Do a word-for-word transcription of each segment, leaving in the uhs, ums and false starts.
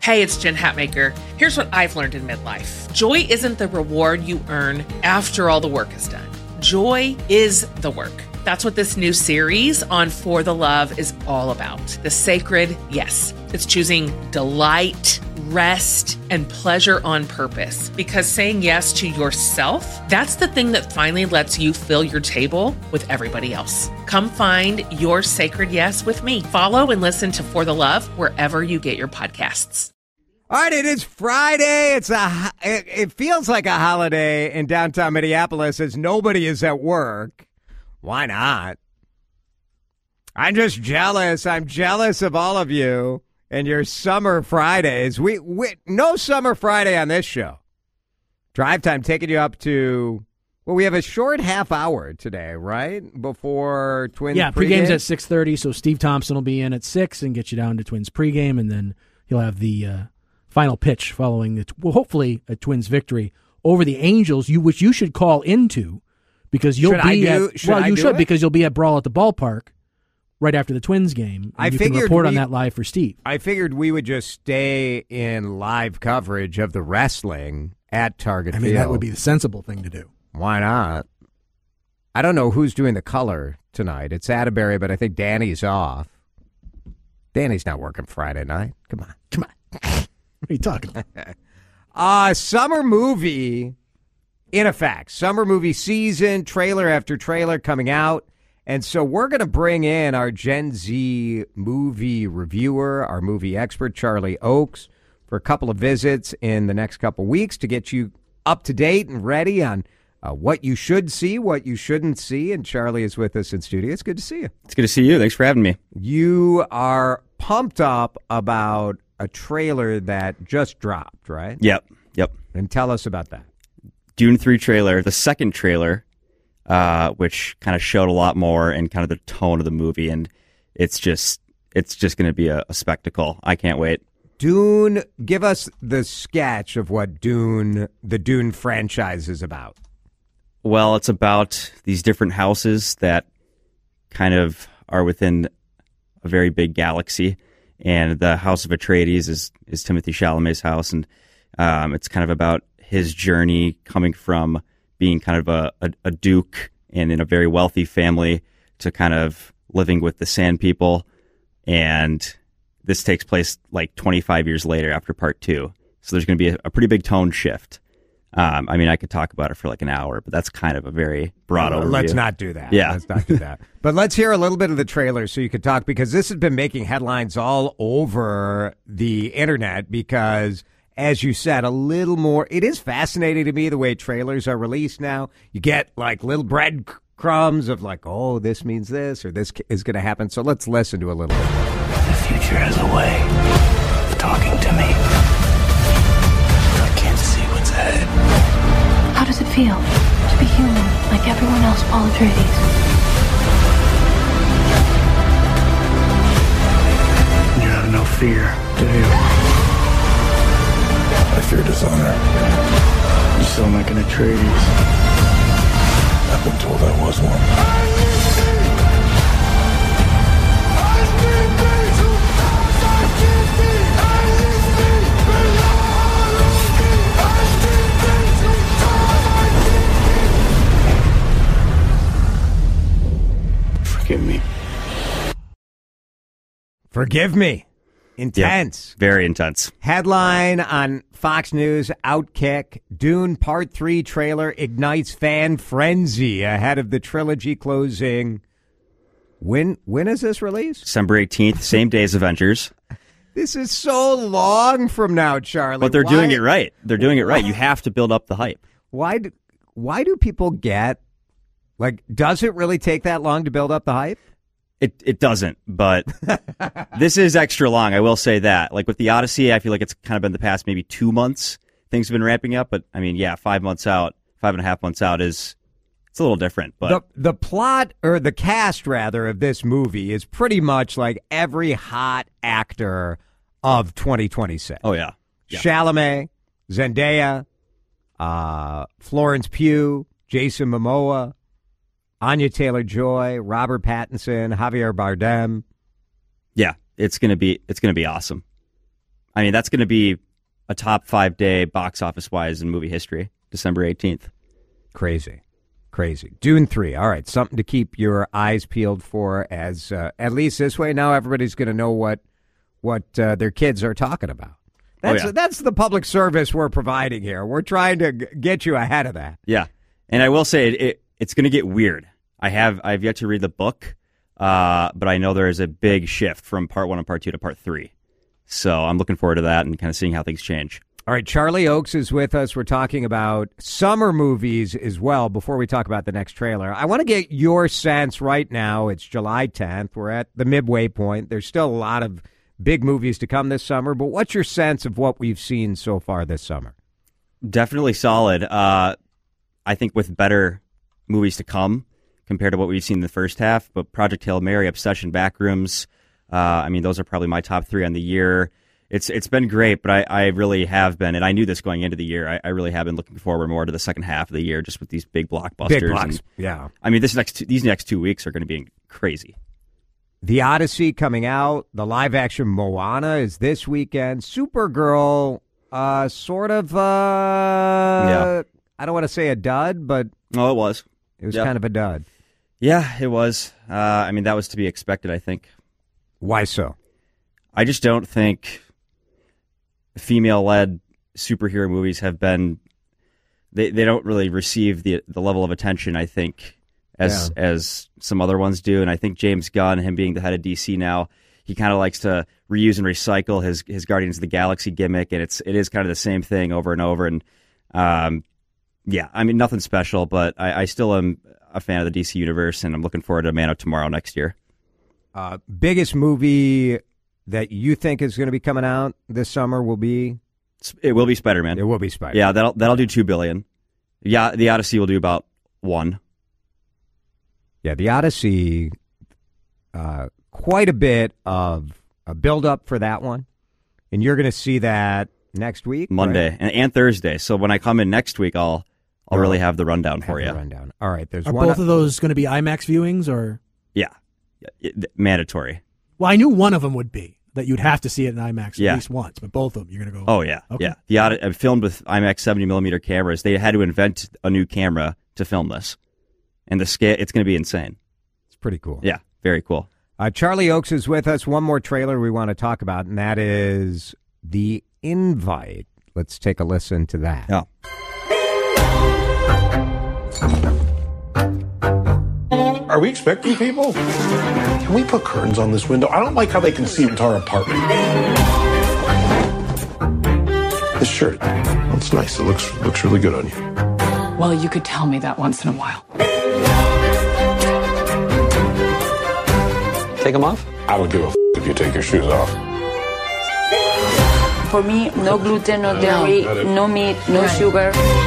Hey, it's Jen Hatmaker. Here's what I've learned in midlife. Joy isn't the reward you earn after all the work is done. Joy is the work. That's what this new series on For the Love is all about. The sacred yes. It's choosing delight, rest, and pleasure on purpose. Because saying yes to yourself, that's the thing that finally lets you fill your table with everybody else. Come find your sacred yes with me. Follow and listen to For the Love wherever you get your podcasts. All right, it is Friday. It's a. It, it feels like a holiday in downtown Minneapolis as nobody is at work. Why not? I'm just jealous. I'm jealous of all of you and your summer Fridays. We, we no summer Friday on this show. Drive Time taking you up to, well, we have a short half hour today, right? Before Twins yeah, pregame. pregame's at six thirty, so Steve Thompson will be in at six and get you down to Twins pregame, and then he'll have the uh, final pitch following, the, well, hopefully a Twins victory over the Angels, you which you should call into. Because you'll should be I do, at, should well, I you do should it? because you'll be at Brawl at the Ballpark right after the Twins game. And I you figured can report we, on that live for Steve. I figured we would just stay in live coverage of the wrestling at Target I mean, Field. that would be the sensible thing to do. Why not? I don't know who's doing the color tonight. It's Atterbury, but I think Danny's off. Danny's not working Friday night. Come on. Come on. What are you talking about? uh, summer movie, in effect. Summer movie season, trailer after trailer coming out. And so we're going to bring in our Gen Z movie reviewer, our movie expert, Charlie Oakes, for a couple of visits in the next couple weeks to get you up to date and ready on uh, what you should see, what you shouldn't see. And Charlie is with us in studio. It's good to see you. It's good to see you. Thanks for having me. You are pumped up about a trailer that just dropped, right? Yep. Yep. And tell us about that. Dune three trailer, the second trailer, uh, which kind of showed a lot more and kind of the tone of the movie. And it's just, it's just going to be a, a spectacle. I can't wait. Dune, give us the sketch of what Dune, the Dune franchise is about. Well, it's about these different houses that kind of are within a very big galaxy. And the House of Atreides is, is Timothée Chalamet's house. And um, it's kind of about his journey coming from being kind of a, a, a duke and in a very wealthy family to kind of living with the Sand People. And this takes place like twenty-five years later after part two. So there's going to be a, a pretty big tone shift. Um, I mean, I could talk about it for like an hour, but that's kind of a very broad overview. Let's not do that. Yeah. Let's not do that. But let's hear a little bit of the trailer so you could talk, because this has been making headlines all over the internet because, as you said, a little more. It is fascinating to me the way trailers are released now. You get like little breadcrumbs of like, oh, this means this or this is going to happen. So let's listen to a little bit. The future has a way of talking to me. I can't see what's ahead. How does it feel to be human like everyone else, Paul Atreides? You have no fear, do you? I fear dishonor. You sound like an Atreides. I've been told I was one. Forgive me. Forgive me. Intense. Yep. Very intense. Headline on Fox News, Outkick, Dune Part three trailer ignites fan frenzy ahead of the trilogy closing. When when is this released? December eighteenth, same day as Avengers. This is so long from now, Charlie. But they're Why- doing it right. They're doing it right. You have to build up the hype. Why do, why do people get, like, does it really take that long to build up the hype? It it doesn't, but this is extra long. I will say that. Like with the Odyssey, I feel like it's kind of been the past maybe two months. Things have been ramping up, but I mean, yeah, five months out, five and a half months out is it's a little different. But the the plot or the cast rather of this movie is pretty much like every hot actor of twenty twenty-six. Oh yeah, yeah. Chalamet, Zendaya, uh, Florence Pugh, Jason Momoa, Anya Taylor-Joy, Robert Pattinson, Javier Bardem. Yeah, it's gonna be it's gonna be awesome. I mean, that's going to be a top five day box office wise in movie history, December eighteenth. Crazy. Crazy. Dune three. All right. Something to keep your eyes peeled for, as uh, at least this way now everybody's going to know what what uh, their kids are talking about. That's oh, yeah. that's the public service we're providing here. We're trying to g- get you ahead of that. Yeah. And I will say it, it it's going to get weird. I have I've yet to read the book, uh, but I know there is a big shift from part one and part two to part three. So I'm looking forward to that and kind of seeing how things change. All right, Charlie Oakes is with us. We're talking about summer movies as well before we talk about the next trailer. I want to get your sense right now. It's July tenth. We're at the midway point. There's still a lot of big movies to come this summer, but what's your sense of what we've seen so far this summer? Definitely solid. Uh, I think with better movies to come compared to what we've seen in the first half, but Project Hail Mary, Obsession, Backrooms, uh, I mean, those are probably my top three on the year. It's It's been great, but I, I really have been, and I knew this going into the year, I, I really have been looking forward more to the second half of the year just with these big blockbusters. Big blocks, and, yeah. I mean, this next these next two weeks are going to be crazy. The Odyssey coming out. The live-action Moana is this weekend. Supergirl, uh, sort of, uh, yeah. I don't want to say a dud, but Oh, it was. it was Yep. kind of a dud. Yeah, it was. Uh, I mean, that was to be expected, I think. Why so? I just don't think female-led superhero movies have been they, they don't really receive the the level of attention, I think, as Yeah. as some other ones do. And I think James Gunn, him being the head of D C now, he kind of likes to reuse and recycle his his Guardians of the Galaxy gimmick, and it's it is kind of the same thing over and over. And um, yeah, I mean, nothing special, but I, I still am a fan of the D C universe, and I'm looking forward to Man of Tomorrow next year. Uh, biggest movie that you think is going to be coming out this summer will be? It will be Spider-Man. It will be Spider-Man. Yeah, that'll that'll do two billion. Yeah, the Odyssey will do about one. Yeah, the Odyssey, uh, quite a bit of a build-up for that one. And you're going to see that next week? Monday right? and, and Thursday. So when I come in next week, I'll I'll really have the rundown for Have you. the rundown. All right, there's Are one. both of those going to be IMAX viewings or? Yeah, yeah it, mandatory. Well, I knew one of them would be that you'd have to see it in IMAX Yeah. at least once, but both of them you're going to go. Oh yeah, Okay. yeah. The Od- I filmed with IMAX seventy millimeter cameras. They had to invent a new camera to film this, and the scale. It's going to be insane. It's pretty cool. Yeah, very cool. Uh, Charlie Oakes is with us. One more trailer we want to talk about, and that is The Invite. Let's take a listen to that. Yeah. Are we expecting people? Can we put curtains on this window? I don't like how they can see into our apartment. This shirt, well, it's nice. It looks looks really good on you. Well, you could tell me that once in a while. Take them off? I don't give a f- if you take your shoes off. For me, no gluten, no dairy, Got it. no meat, no sugar.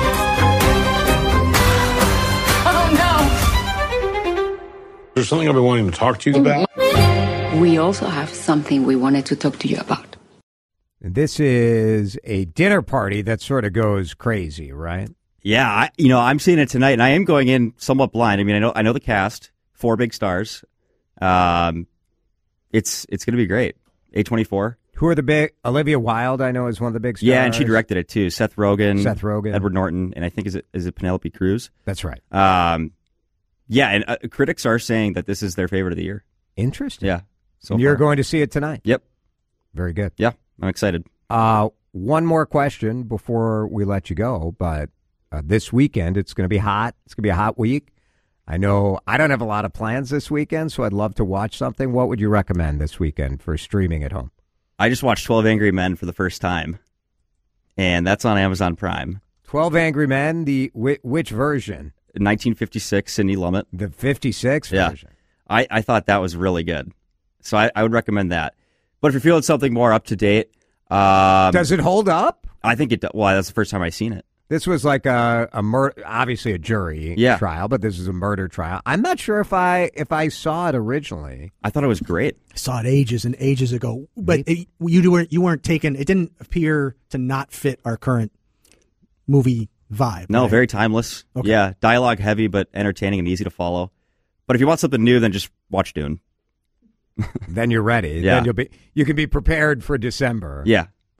There's something I've been wanting to talk to you about. We also have something we wanted to talk to you about. This is a dinner party that sort of goes crazy, right? Yeah, I, you know, I'm seeing it tonight, and I am going in somewhat blind. I mean, I know I know the cast, four big stars. Um, it's it's going to be great. A twenty-four. Who are the big? Olivia Wilde, I know, is one of the big stars. Yeah, and she directed it too. Seth Rogen, Seth Rogen, Edward Norton, and I think is it is it Penelope Cruz? That's right. Um, yeah, and uh, critics are saying that this is their favorite of the year. Interesting. Yeah. So and you're far. going to see it tonight. Yep. Very good. Yeah, I'm excited. Uh, one more question before we let you go, but uh, this weekend it's going to be hot. It's going to be a hot week. I know I don't have a lot of plans this weekend, so I'd love to watch something. What would you recommend this weekend for streaming at home? I just watched twelve Angry Men for the first time, and that's on Amazon Prime. twelve Angry Men, the whi- which version? nineteen fifty-six, Sidney Lumet. The fifty-six Yeah. version. I, I thought that was really good. So I, I would recommend that. But if you're feeling something more up to date, um, Does it hold up? I think it. Well, that's the first time I've seen it. This was like a, a mur- obviously a jury Yeah. trial, but this is a murder trial. I'm not sure if I if I saw it originally. I thought it was great. I saw it ages and ages ago, but it, you weren't you weren't taken. It didn't appear to not fit our current movie vibe. No, right? very timeless. Okay. Yeah, dialogue heavy but entertaining and easy to follow. But if you want something new, then just watch Dune. Then you're ready. Yeah. Then you'll be you can be prepared for December. Yeah.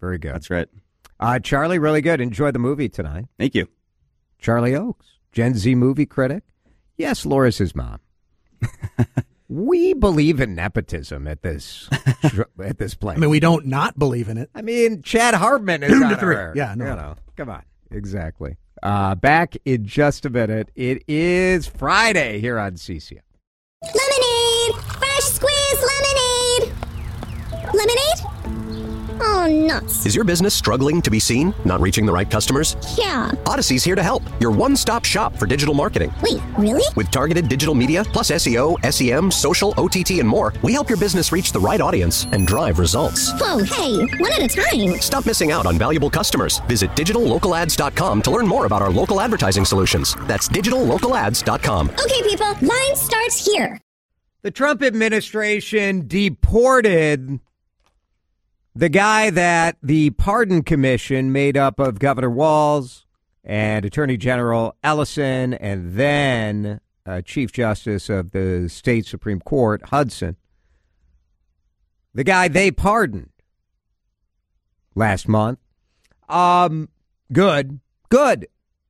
Very good. That's right. Uh, Charlie, really good. Enjoyed the movie tonight. Thank you. Charlie Oakes, Gen Z movie critic. Yes, Laura's his mom. We believe in nepotism at this at this place. I mean, we don't not believe in it. I mean, Chad Hartman is Two on to three. her. Yeah, no. You know, come on. Exactly. Uh, back in just a minute. It is Friday here on C C O. Lemonade! Fresh squeezed lemonade! Lemonade? Oh, nuts. Is your business struggling to be seen? Not reaching the right customers? Yeah. Odyssey's here to help. Your one-stop shop for digital marketing. Wait, really? With targeted digital media, plus S E O, S E M, social, O T T, and more, we help your business reach the right audience and drive results. Whoa, hey, one at a time. Stop missing out on valuable customers. Visit digital local ads dot com to learn more about our local advertising solutions. That's digital local ads dot com. Okay, people, line starts here. The Trump administration deported the guy that the Pardon Commission made up of Governor Walz and Attorney General Ellison and then uh, Chief Justice of the state Supreme Court, Hudson. The guy they pardoned last month. Um, good, good.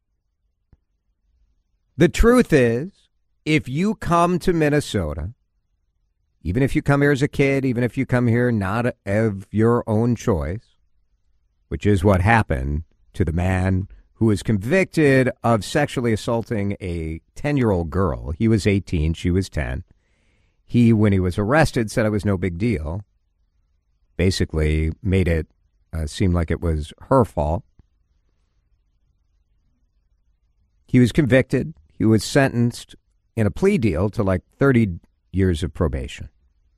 The truth is, if you come to Minnesota, even if you come here as a kid, even if you come here not of your own choice, which is what happened to the man who was convicted of sexually assaulting a ten-year-old girl. He was eighteen, she was ten. He, when he was arrested, said it was no big deal. Basically made it uh, seem like it was her fault. He was convicted. He was sentenced in a plea deal to like thirty years of probation.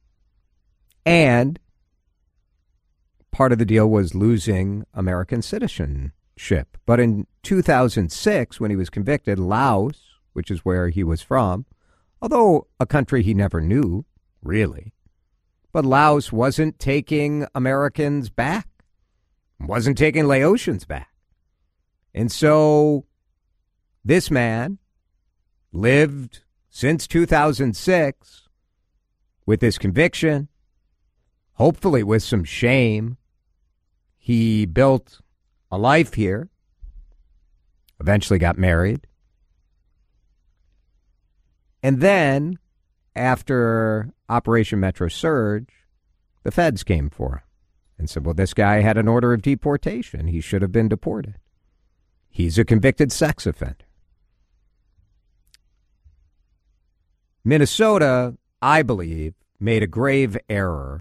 And part of the deal was losing American citizenship. But in two thousand six, when he was convicted, Laos, which is where he was from, although a country he never knew, really, but Laos wasn't taking Americans back, wasn't taking Laotians back. And so this man lived since two thousand six with this conviction, hopefully with some shame. He built a life here, eventually got married. And then, after Operation Metro Surge, the feds came for him and said, well, this guy had an order of deportation. He should have been deported. He's a convicted sex offender. Minnesota, I believe, made a grave error.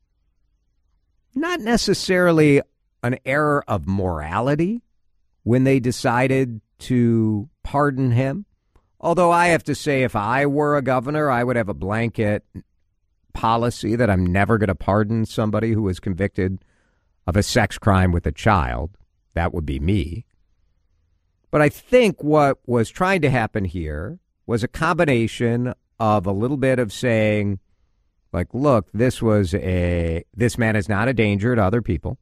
Not necessarily an error of morality when they decided to pardon him. Although I have to say, if I were a governor, I would have a blanket policy that I'm never going to pardon somebody who was convicted of a sex crime with a child. That would be me. But I think what was trying to happen here was a combination of a little bit of saying, like, look, this was a, this man is not a danger to other people.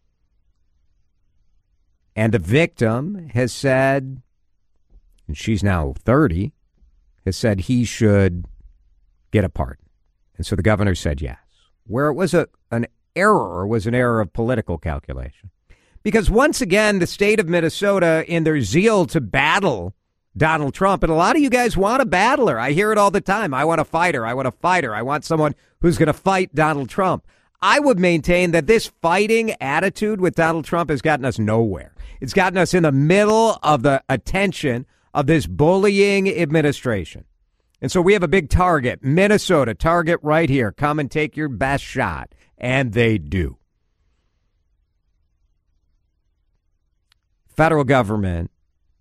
And the victim has said, and she's now thirty, has said he should get a pardon. And so the governor said yes. Where it was a, an error was an error of political calculation. Because once again, the state of Minnesota, in their zeal to battle Donald Trump, and a lot of you guys want a battler. I hear it all the time. I want a fighter. I want a fighter. I want someone who's going to fight Donald Trump. I would maintain that this fighting attitude with Donald Trump has gotten us nowhere. It's gotten us in the middle of the attention of this bullying administration. And so we have a big target. Minnesota, target right here. Come and take your best shot. And they do. Federal government,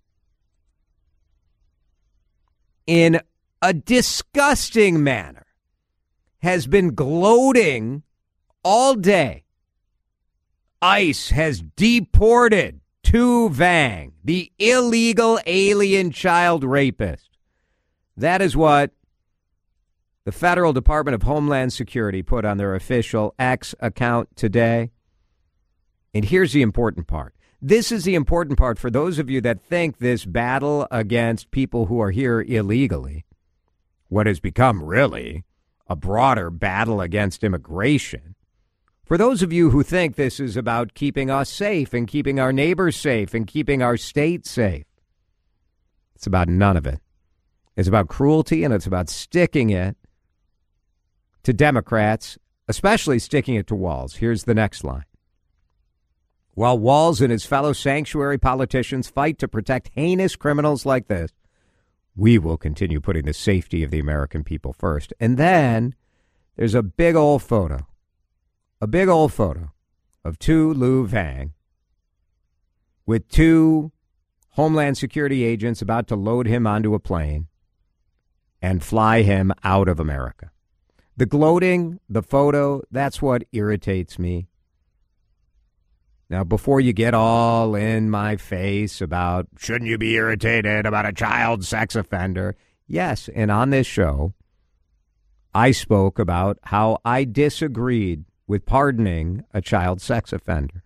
in a disgusting manner, has been gloating all day. ICE has deported Tu Vang, the illegal alien child rapist. That is what the Federal Department of Homeland Security put on their official X account today. And here's the important part. This is the important part for those of you that think this battle against people who are here illegally, what has become really a broader battle against immigration. For those of you who think this is about keeping us safe and keeping our neighbors safe and keeping our state safe, it's about none of it. It's about cruelty, and it's about sticking it to Democrats, especially sticking it to Walz. Here's the next line. While Walz and his fellow sanctuary politicians fight to protect heinous criminals like this, we will continue putting the safety of the American people first. And then there's a big old photo, a big old photo of Tu Lu Vang with two Homeland Security agents about to load him onto a plane and fly him out of America. The gloating, the photo, that's what irritates me. Now, before you get all in my face about, shouldn't you be irritated about a child sex offender? Yes, and on this show, I spoke about how I disagreed with pardoning a child sex offender.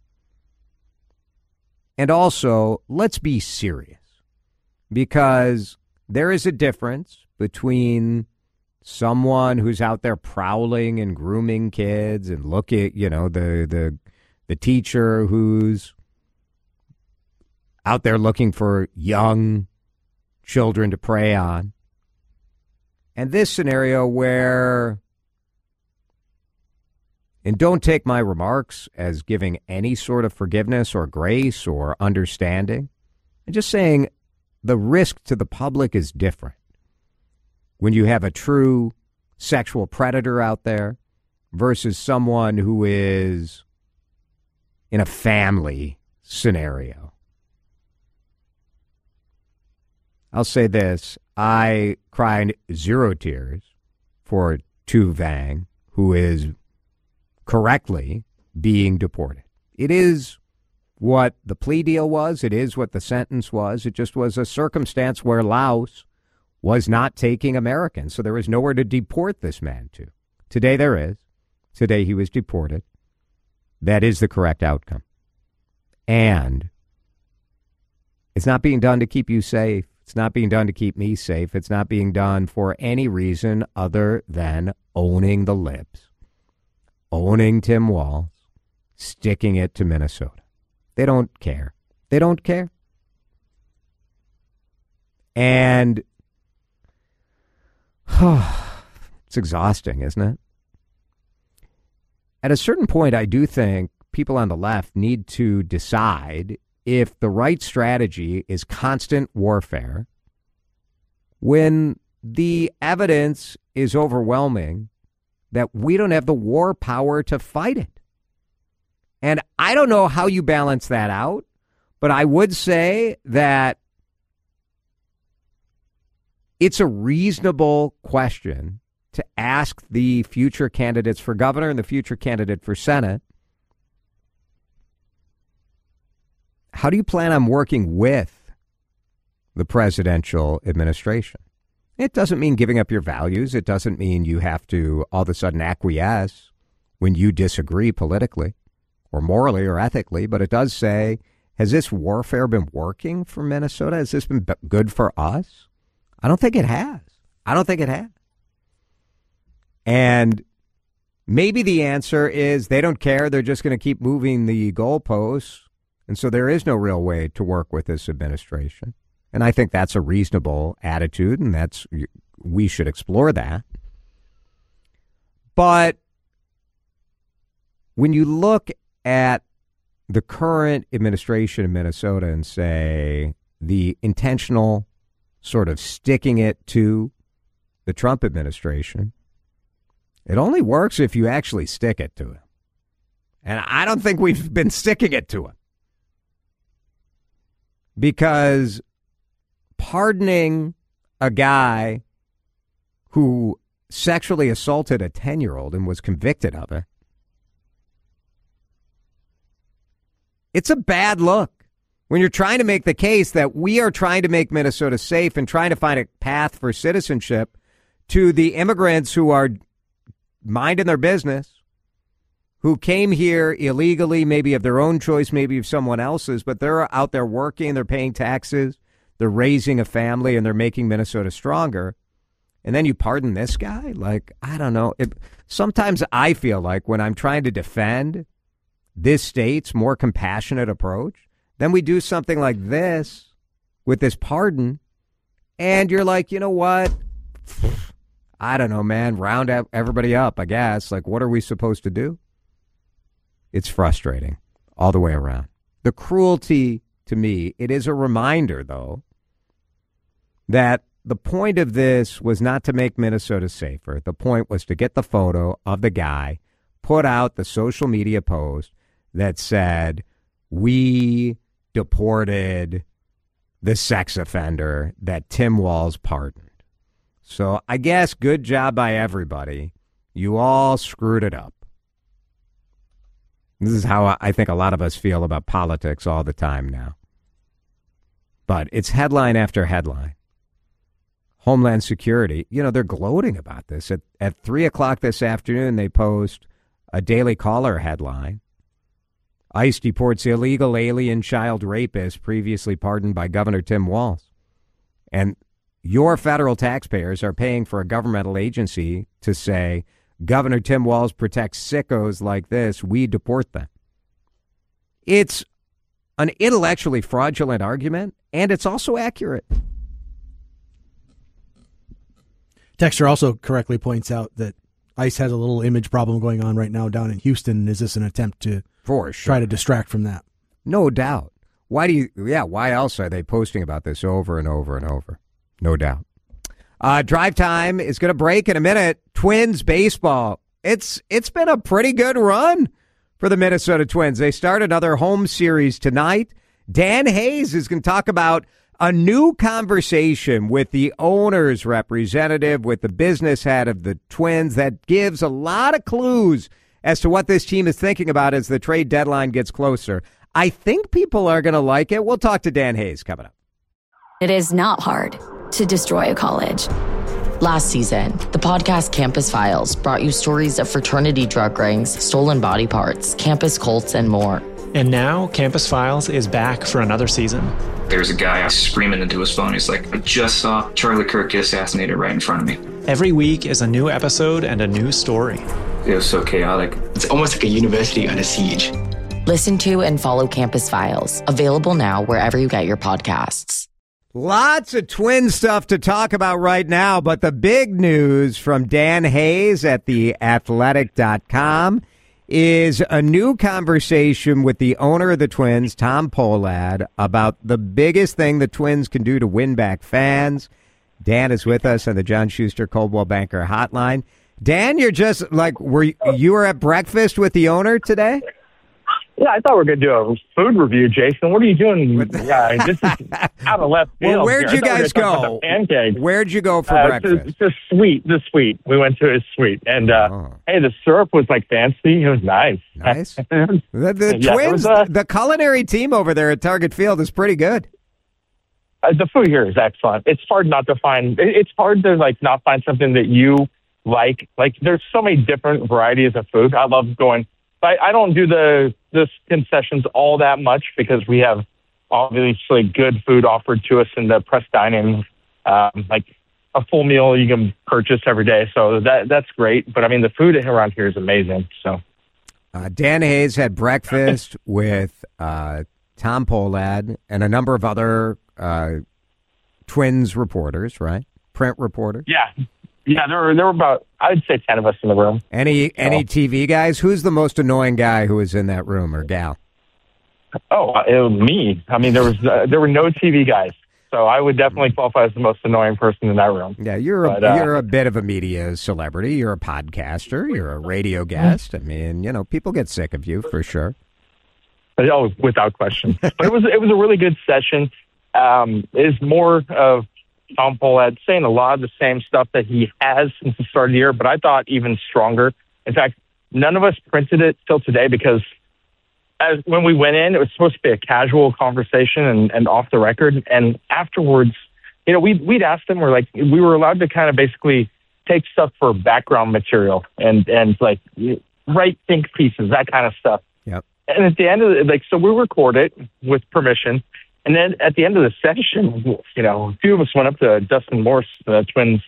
And also, let's be serious, because there is a difference between someone who's out there prowling and grooming kids and look at, you know, the the the teacher who's out there looking for young children to prey on. And this scenario where, and don't take my remarks as giving any sort of forgiveness or grace or understanding. I'm just saying the risk to the public is different when you have a true sexual predator out there versus someone who is in a family scenario. I'll say this. I cried zero tears for Tu Vang, who is correctly being deported. It is what the plea deal was. It is what the sentence was. It just was a circumstance where Laos was not taking Americans, so there was nowhere to deport this man to. Today there is. Today he was deported. That is the correct outcome. And it's not being done to keep you safe. It's not being done to keep me safe. It's not being done for any reason other than owning the libs, owning Tim Walz, sticking it to Minnesota. They don't care. They don't care. And it's exhausting, isn't it? At a certain point, I do think people on the left need to decide if the right strategy is constant warfare when the evidence is overwhelming that we don't have the war power to fight it. And I don't know how you balance that out, but I would say that it's a reasonable question to ask the future candidates for governor and the future candidate for Senate, how do you plan on working with the presidential administration? It doesn't mean giving up your values. It doesn't mean you have to all of a sudden acquiesce when you disagree politically or morally or ethically. But it does say, has this warfare been working for Minnesota? Has this been good for us? I don't think it has. I don't think it has. And maybe the answer is they don't care. They're just going to keep moving the goalposts. And so there is no real way to work with this administration. And I think that's a reasonable attitude, and that's we should explore that. But when you look at the current administration in Minnesota and say the intentional sort of sticking it to the Trump administration, it only works if you actually stick it to him. And I don't think we've been sticking it to him. Because pardoning a guy who sexually assaulted a ten-year-old and was convicted of it, it's a bad look. When you're trying to make the case that we are trying to make Minnesota safe and trying to find a path for citizenship to the immigrants who are minding their business, who came here illegally, maybe of their own choice, maybe of someone else's, but they're out there working, they're paying taxes, they're raising a family, and they're making Minnesota stronger. and then you pardon this guy? Like, I don't know. It, sometimes I feel like when I'm trying to defend this state's more compassionate approach, then we do something like this with this pardon, and you're like, you know what? I don't know, man. Round everybody up, I guess. Like, what are we supposed to do? It's frustrating all the way around. The cruelty, to me, it is a reminder, though, that the point of this was not to make Minnesota safer. The point was to get the photo of the guy, put out the social media post that said, we deported the sex offender that Tim Walz pardoned. So I guess good job by everybody. You all screwed it up. This is how I think a lot of us feel about politics all the time now. But it's headline after headline. Homeland Security, you know, they're gloating about this. At, at three o'clock this afternoon, they post a Daily Caller headline. ICE deports illegal alien child rapist previously pardoned by Governor Tim Walz. And your federal taxpayers are paying for a governmental agency to say, Governor Tim Walz protects sickos like this. We deport them. It's an intellectually fraudulent argument, and it's also accurate. Texter also correctly points out that ICE has a little image problem going on right now down in Houston. Is this an attempt to For sure. try to distract from that? No doubt. Why do you, yeah, why else are they posting about this over and over and over? No doubt. Uh, drive time is going to break in a minute. Twins baseball. It's It's been a pretty good run for the Minnesota Twins. They start another home series tonight. Dan Hayes is going to talk about a new conversation with the owner's representative, with the business head of the Twins, that gives a lot of clues as to what this team is thinking about as the trade deadline gets closer. I think people are going to like it. We'll talk to Dan Hayes coming up. It is not hard to destroy a college. Last season, the podcast Campus Files brought you stories of fraternity drug rings, stolen body parts, campus cults, and more. And now, Campus Files is back for another season. There's a guy screaming into his phone. He's like, I just saw Charlie Kirk get assassinated right in front of me. Every week is a new episode and a new story. It was so chaotic. It's almost like a university under siege. Listen to and follow Campus Files, available now wherever you get your podcasts. Lots of Twin stuff to talk about right now, but the big news from Dan Hayes at the athletic dot com is a new conversation with the owner of the Twins, Tom Pohlad, about the biggest thing the Twins can do to win back fans. Dan is with us on the John Schuster Coldwell Banker Hotline. Dan, you're just like, were you, you were at breakfast with the owner today? Yeah, I thought we were going to do a food review, Jason. What are you doing? Yeah, this is out of left field. Well, where'd here. you guys go? Pancakes. Where'd you go for uh, breakfast? To, to Sweet, the Sweet. We went to his Sweet, and uh, oh. hey, the syrup was like fancy. It was nice. Nice. the the yeah, Twins, was, uh, the culinary team over there at Target Field is pretty good. Uh, the food here is excellent. It's hard not to find. It, it's hard to like not find something that you like. Like there's so many different varieties of food. I love going. I, I don't do the the concessions all that much because we have obviously good food offered to us in the press dining, um, like a full meal you can purchase every day. So that that's great. But I mean, the food around here is amazing. So uh, Dan Hayes had breakfast with uh, Tom Pohlad and a number of other uh, Twins reporters, right? Print reporters. Yeah. Yeah, there were there were about, I'd say ten of us in the room. Any so. any T V guys? Who's the most annoying guy who was in that room or gal? Oh, it was me. I mean, there was uh, there were no T V guys, so I would definitely qualify as the most annoying person in that room. Yeah, you're but, a, uh, you're a bit of a media celebrity. You're a podcaster. You're a radio guest. I mean, you know, people get sick of you for sure. Oh, without question. But it was it was a really good session. Um, it's more of Tom Pohlad saying a lot of the same stuff that he has since the start of the year, but I thought even stronger. In fact, none of us printed it till today because as when we went in, it was supposed to be a casual conversation and, and off the record. And afterwards, you know, we, we'd asked them, we're like, we were allowed to kind of basically take stuff for background material and, and like write think pieces, that kind of stuff. Yep. And at the end of it, like, so we record it with permission. And then at the end of the session, you know, a few of us went up to Dustin Morse, the Twins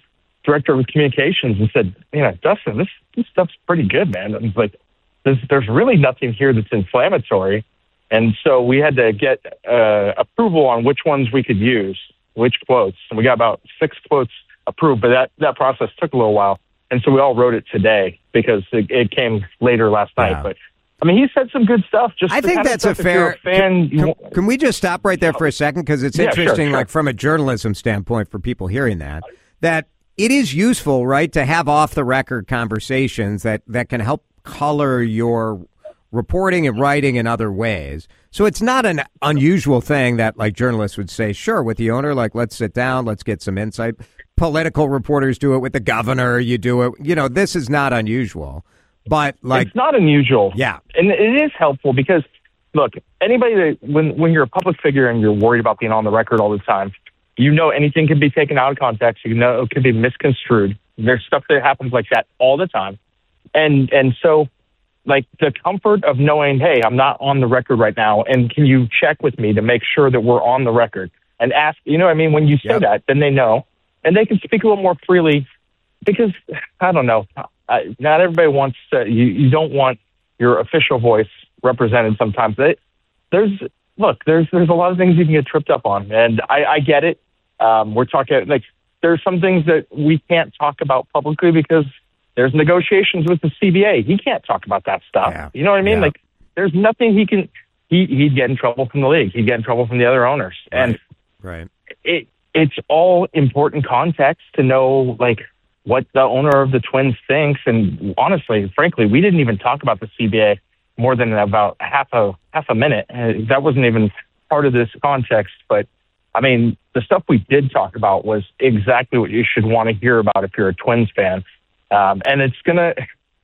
director of communications and said, you know, Dustin, this, this stuff's pretty good, man. And like, there's, there's really nothing here that's inflammatory. And so we had to get uh, approval on which ones we could use, which quotes. And we got about six quotes approved, but that, that process took a little while. And so we all wrote it today because it, it came later last night. Yeah. But I mean, he said some good stuff. Just I think that's a fair. A fan, can, can, can we just stop right there for a second? Because it's yeah, interesting, sure, sure. like from a journalism standpoint, for people hearing that, that it is useful, right, to have off the record conversations that, that can help color your reporting and writing in other ways. So it's not an unusual thing that like journalists would say, sure, with the owner, like, let's sit down, let's get some insight. Political reporters do it with the governor. You do it. You know, this is not unusual. But like, it's not unusual. Yeah. And it is helpful because, look, anybody that when, when you're a public figure and you're worried about being on the record all the time, you know, anything can be taken out of context. You know, it can be misconstrued. There's stuff that happens like that all the time. And, and so like the comfort of knowing, hey, I'm not on the record right now. And can you check with me to make sure that we're on the record and ask, you know what I mean? When you say yep. that, then they know and they can speak a little more freely because I don't know. I, not everybody wants to, you, you don't want your official voice represented sometimes. It, there's, look, there's, there's a lot of things you can get tripped up on and I, I get it. Um, we're talking like, there's some things that we can't talk about publicly because there's negotiations with the C B A. He can't talk about that stuff. Yeah. You know what I mean? Yeah. Like there's nothing he can, he, he'd get in trouble from the league. He'd get in trouble from the other owners. Right. And right. it, it's all important context to know like, what the owner of the Twins thinks. And honestly, frankly, we didn't even talk about the C B A more than about half a half a minute. Uh, that wasn't even part of this context. But I mean, the stuff we did talk about was exactly what you should want to hear about if you're a Twins fan. Um, and it's going to,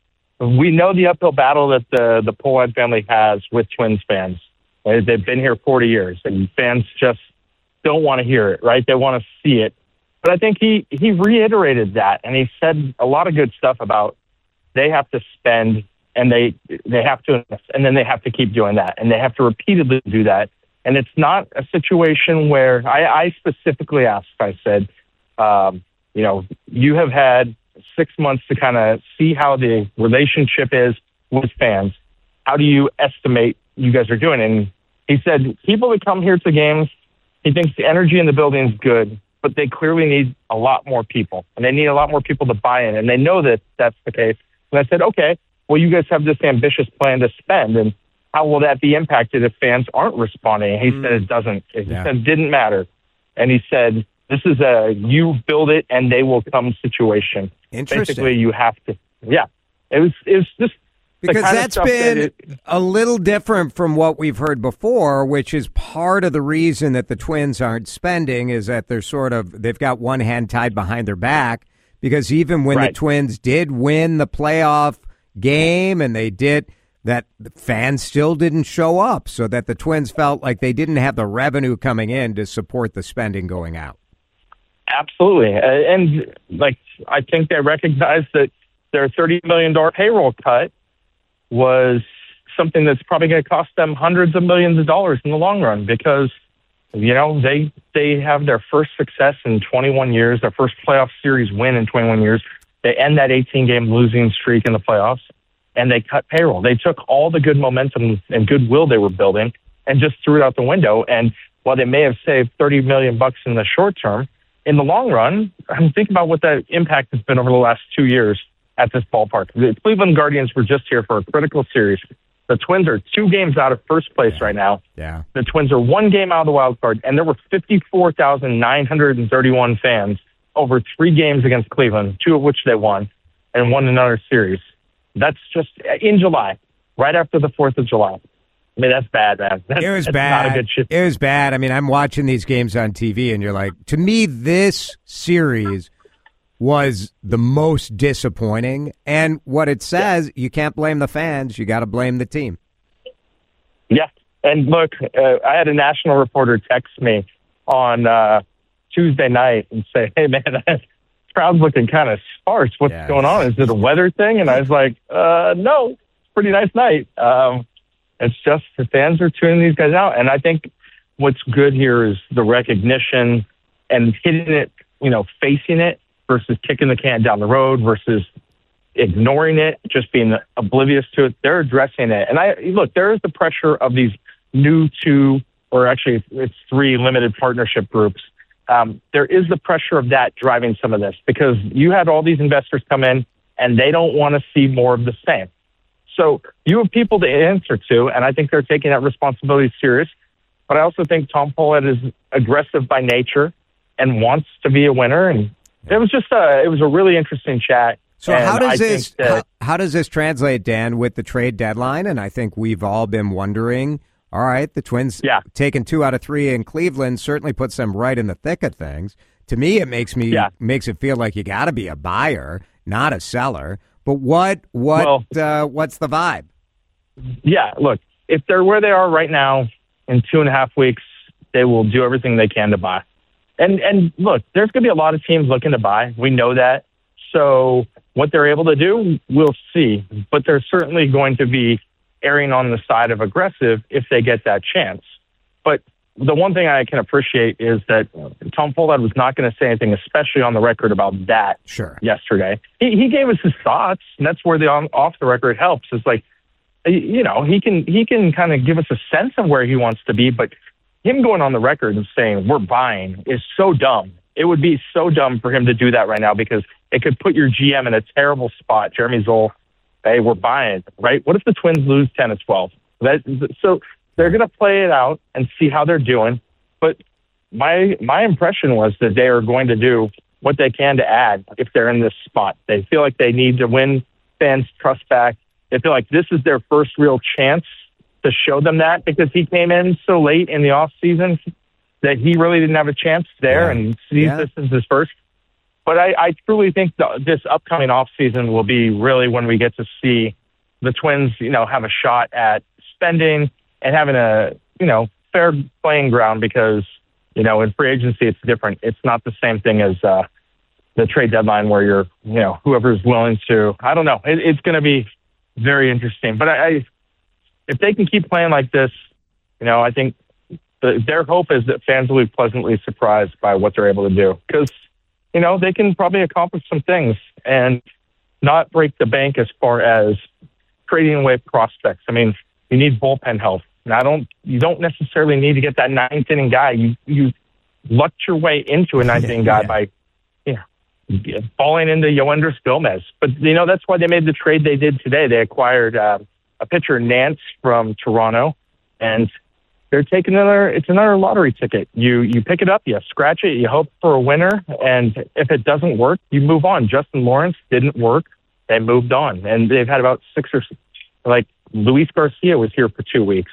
we know the uphill battle that the, the Pohlad family has with Twins fans. Uh, they've been here forty years and fans just don't want to hear it, right? They want to see it. But I think he, he reiterated that, and he said a lot of good stuff about they have to spend and they they have to invest, and then they have to keep doing that, and they have to repeatedly do that. And it's not a situation where I, I specifically asked, I said, um, you know, you have had six months to kind of see how the relationship is with fans. How do you estimate you guys are doing? And he said, people that come here to games, he thinks the energy in the building is good, but they clearly need a lot more people, and they need a lot more people to buy in, and they know that that's the case. And I said, okay, well, you guys have this ambitious plan to spend, and how will that be impacted if fans aren't responding? And he mm. said it doesn't. He yeah. said it didn't matter. And he said, this is a you build it and they will come situation. Interesting. Basically, you have to, yeah. It was, it was just, because that's been that it, a little different from what we've heard before, which is part of the reason that the Twins aren't spending is that they're sort of, they've got one hand tied behind their back, because even when right. the Twins did win the playoff game and they did, that the fans still didn't show up, so that the Twins felt like they didn't have the revenue coming in to support the spending going out. Absolutely. Uh, and like, I think they recognize that their thirty million dollars payroll cut was something that's probably going to cost them hundreds of millions of dollars in the long run, because, you know, they they have their first success in twenty-one years, their first playoff series win in twenty-one years. They end that eighteen-game losing streak in the playoffs, and they cut payroll. They took all the good momentum and goodwill they were building and just threw it out the window. And while they may have saved thirty million bucks in the short term, in the long run, I'm thinking about what that impact has been over the last two years at this ballpark. The Cleveland Guardians were just here for a critical series. The Twins are two games out of first place right now. Yeah. The Twins are one game out of the wild card, and there were fifty-four thousand nine hundred thirty-one fans over three games against Cleveland, two of which they won, and won another series. That's just in July, right after the fourth of July. I mean, that's bad, man. That's, it was that's bad. Not a good shit. It was bad. I mean, I'm watching these games on T V, and you're like, to me, this series was the most disappointing. And what it says, yeah. you can't blame the fans. You got to blame the team. Yeah. And look, uh, I had a national reporter text me on uh, Tuesday night and say, hey, man, that crowd's looking kind of sparse. What's yeah. going on? Is it a weather thing? And I was like, uh, no, it's a pretty nice night. Um, it's just the fans are tuning these guys out. And I think what's good here is the recognition and hitting it, you know, facing it versus kicking the can down the road versus ignoring it, just being oblivious to it. They're addressing it. And I look, there is the pressure of these new two, or actually it's three limited partnership groups. Um, there is the pressure of that driving some of this, because you had all these investors come in and they don't want to see more of the same. So you have people to answer to, and I think they're taking that responsibility serious. But I also think Tom Pohlad is aggressive by nature and wants to be a winner. And it was just a, it was a really interesting chat. So and how does I this that, how, how does this translate, Dan, with the trade deadline? And I think we've all been wondering, all right, the Twins yeah. taking two out of three in Cleveland certainly puts them right in the thick of things. To me, it makes me yeah. makes it feel like you got to be a buyer, not a seller. But what what well, uh, what's the vibe? Yeah, look, if they're where they are right now, in two and a half weeks, they will do everything they can to buy. And and look, there's going to be a lot of teams looking to buy. We know that. So what they're able to do, we'll see. But they're certainly going to be erring on the side of aggressive if they get that chance. But the one thing I can appreciate is that Tom Pohlad was not going to say anything, especially on the record, about that sure. yesterday. He, he gave us his thoughts, and that's where the on, off the record helps. It's like, you know, he can he can kind of give us a sense of where he wants to be, but him going on the record and saying we're buying is so dumb. It would be so dumb for him to do that right now, because it could put your G M in a terrible spot. Jeremy Zoll, hey, we're buying, right? What if the Twins lose ten to twelve? That, so they're going to play it out and see how they're doing. But my my impression was that they are going to do what they can to add if they're in this spot. They feel like they need to win fans' trust back. They feel like this is their first real chance to show them that, because he came in so late in the off season that he really didn't have a chance there, yeah. and sees yeah. this as his first. But I, I truly think the, this upcoming off season will be really when we get to see the Twins, you know, have a shot at spending and having a, you know, fair playing ground, because, you know, in free agency, it's different. It's not the same thing as uh, the trade deadline where you're, you know, whoever's willing to, I don't know. It, it's going to be very interesting. But I, I, if they can keep playing like this, you know, I think the, their hope is that fans will be pleasantly surprised by what they're able to do, because, you know, they can probably accomplish some things and not break the bank as far as trading away prospects. I mean, you need bullpen help. And I don't, you don't necessarily need to get that ninth inning guy. You, you lucked your way into a ninth inning guy yeah. by, you know, falling into Yoendris Gomez. But, you know, that's why they made the trade they did today. They acquired uh, a pitcher, Nance, from Toronto, and they're taking another, it's another lottery ticket. You you pick it up, you scratch it, you hope for a winner, and if it doesn't work, you move on. Justin Lawrence didn't work. They moved on, and they've had about six or, like, Luis Garcia was here for two weeks.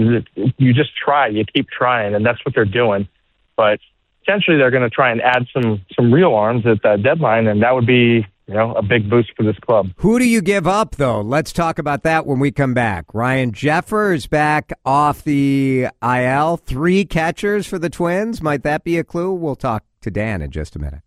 You just try, you keep trying, and that's what they're doing. But potentially they're going to try and add some some real arms at that deadline, and that would be, you know, a big boost for this club. Who do you give up, though? Let's talk about that when we come back. Ryan Jeffers back off the I L. Three catchers for the Twins. Might that be a clue? We'll talk to Dan in just a minute.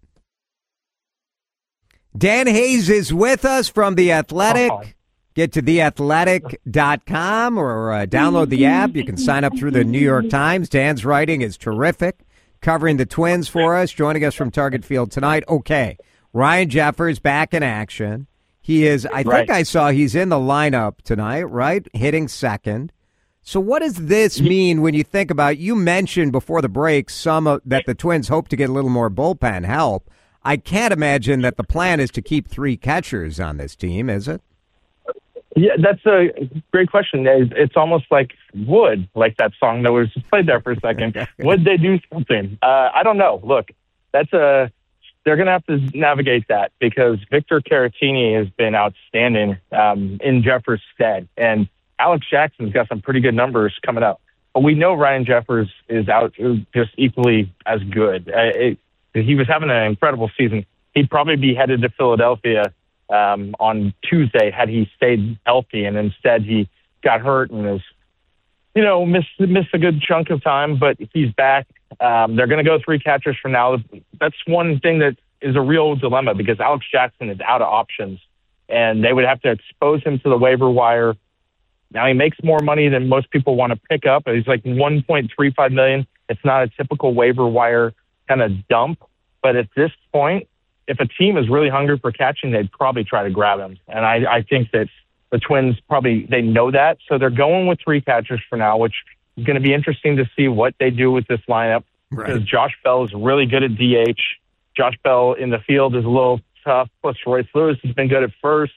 Dan Hayes is with us from The Athletic. Oh. Get to the athletic dot com or uh, download the app. You can sign up through the New York Times. Dan's writing is terrific, covering the Twins for us. Joining us from Target Field tonight. Okay, Ryan Jeffers back in action. He is, I right. think I saw he's in the lineup tonight, right? Hitting second. So what does this mean when you think about, you mentioned before the break some of, that the Twins hope to get a little more bullpen help. I can't imagine that the plan is to keep three catchers on this team, is it? Yeah, that's a great question. It's almost like would, like that song that was just played there for a second. Would they do something? Uh, I don't know. Look, that's a, they're going to have to navigate that, because Victor Caratini has been outstanding um, in Jeffers' stead. And Alex Jackson's got some pretty good numbers coming up. But we know Ryan Jeffers is out just equally as good. Uh, it, he was having an incredible season. He'd probably be headed to Philadelphia Um, on Tuesday had he stayed healthy, and instead he got hurt and is, you know, missed missed a good chunk of time, but he's back. Um, they're going to go three catchers for now. That's one thing that is a real dilemma, because Alex Jackson is out of options, and they would have to expose him to the waiver wire. Now he makes more money than most people want to pick up. He's like one point three five million dollars. It's not a typical waiver wire kind of dump, but at this point, if a team is really hungry for catching, they'd probably try to grab him. And I, I think that the Twins probably, they know that. So they're going with three catchers for now, which is going to be interesting to see what they do with this lineup. Right. Because Josh Bell is really good at D H. Josh Bell in the field is a little tough. Plus Royce Lewis has been good at first.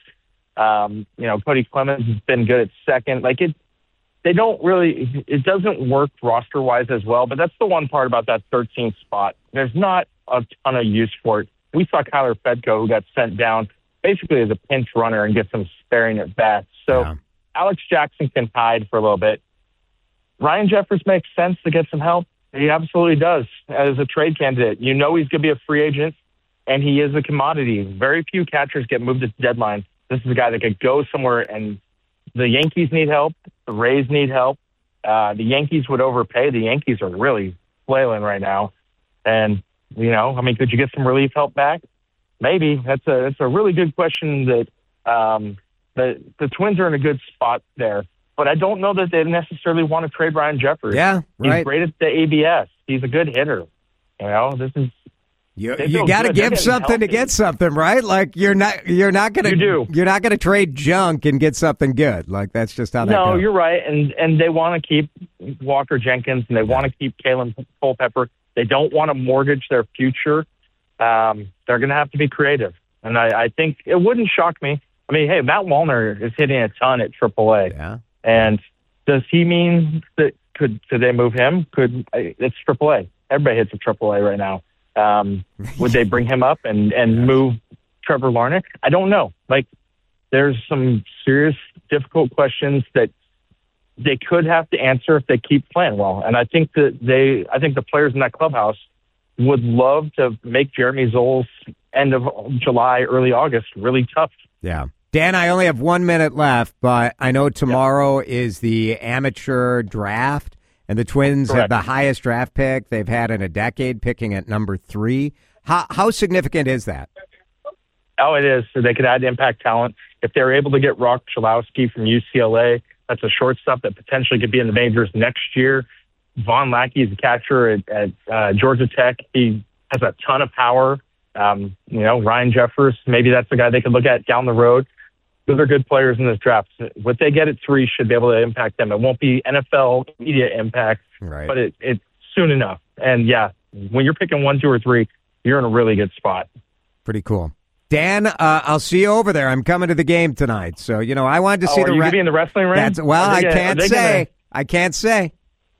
Um, you know, Cody Clemens has been good at second. Like it, they don't really, it doesn't work roster-wise as well. But that's the one part about that thirteenth spot. There's not a ton of use for it. We saw Kyler Fedko, who got sent down basically as a pinch runner and get some sparing at bats. So yeah. Alex Jackson can hide for a little bit. Ryan Jeffers makes sense to get some help. He absolutely does as a trade candidate. You know he's going to be a free agent, and he is a commodity. Very few catchers get moved at the deadline. This is a guy that could go somewhere, and the Yankees need help. The Rays need help. Uh, the Yankees would overpay. The Yankees are really flailing right now. And, you know, I mean, could you get some relief help back? Maybe. That's a that's a really good question that um, the, the Twins are in a good spot there. But I don't know that they necessarily want to trade Ryan Jeffers. Yeah, right. He's great at the A B S. He's a good hitter. You know, this is you. You got to give something to get something, right? Like you're not you're not gonna you do. You're not gonna trade junk and get something good. Like that's just how that no, goes. You're right. And and they want to keep Walker Jenkins and they want to keep Kalen Culpepper. They don't want to mortgage their future. Um, they're going to have to be creative, and I, I think it wouldn't shock me. I mean, hey, Matt Wallner is hitting a ton at triple A. Yeah. And does he mean that could could they move him? Could it's triple A? Everybody hits a triple A right now. Um, would they bring him up and, and move Trevor Larnach? I don't know. Like, there's some serious, difficult questions that they could have to answer if they keep playing well. And I think that they, I think the players in that clubhouse would love to make Jeremy Zoll's end of July, early August really tough. Yeah. Dan, I only have one minute left, but I know tomorrow yep. is the amateur draft, and the Twins Correct. have the highest draft pick they've had in a decade, picking at number three. How, how significant is that? Oh, it is. So they could add impact talent. If they're able to get Rock Chalowski from U C L A, that's a shortstop that potentially could be in the majors next year. Vaughn Lackey is a catcher at, at uh, Georgia Tech. He has a ton of power. Um, you know, Ryan Jeffers, maybe that's the guy they could look at down the road. Those are good players in this draft. What they get at three should be able to impact them. It won't be N F L media impact, right. but it, it's soon enough. And, yeah, when you're picking one, two, or three, you're in a really good spot. Pretty cool. Dan, uh, I'll see you over there. I'm coming to the game tonight. So, you know, I wanted to oh, see are the... you going to be in the wrestling ring? That's, well, I gonna, can't say. Gonna... I can't say.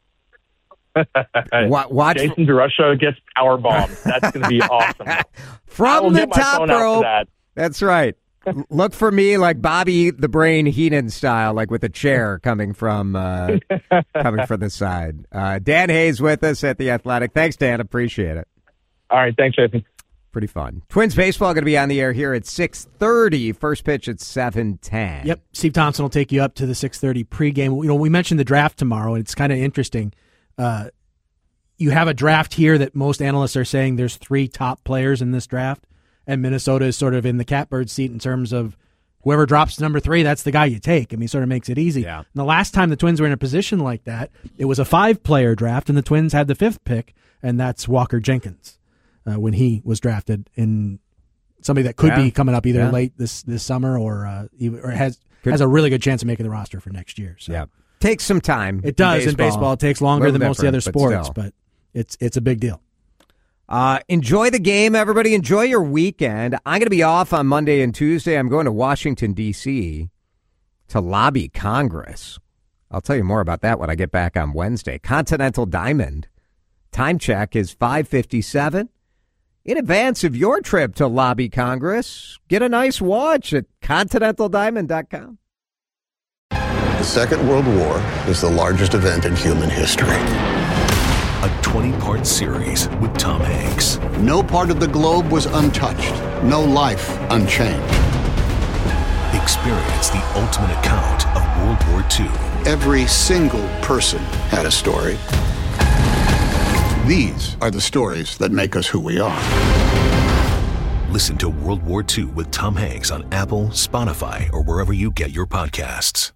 Watch Jason DeRusha gets powerbombed. That's going to be awesome. From the top rope. That. That's right. Look for me like Bobby the Brain Heenan style, like with a chair coming from uh, coming from the side. Uh, Dan Hayes with us at The Athletic. Thanks, Dan. Appreciate it. All right. Thanks, Jason. Pretty fun. Twins baseball going to be on the air here at six thirty. First pitch at seven ten. Yep. Steve Thompson will take you up to the six thirty pregame. You know, we mentioned the draft tomorrow, and it's kind of interesting. Uh, you have a draft here that most analysts are saying there's three top players in this draft. And Minnesota is sort of in the catbird seat in terms of whoever drops number three, that's the guy you take. I mean, it sort of makes it easy. Yeah. And the last time the Twins were in a position like that, it was a five-player draft, and the Twins had the fifth pick, and that's Walker Jenkins uh, when he was drafted in somebody that could yeah. be coming up either yeah. late this this summer or uh, even, or has could. has a really good chance of making the roster for next year. So. Yeah, takes some time. It does in baseball. In baseball. It takes longer than most of the other sports, but, but it's it's a big deal. Uh, enjoy the game, everybody. Enjoy your weekend. I'm going to be off on Monday and Tuesday. I'm going to Washington, D C to lobby Congress. I'll tell you more about that when I get back on Wednesday. Continental Diamond. Time check is five fifty-seven. In advance of your trip to lobby Congress, get a nice watch at continental diamond dot com. The Second World War is the largest event in human history. A twenty-part series with Tom Hanks. No part of the globe was untouched. No life unchanged. Experience the ultimate account of World War Two. Every single person had a story. These are the stories that make us who we are. Listen to World War Two with Tom Hanks on Apple, Spotify, or wherever you get your podcasts.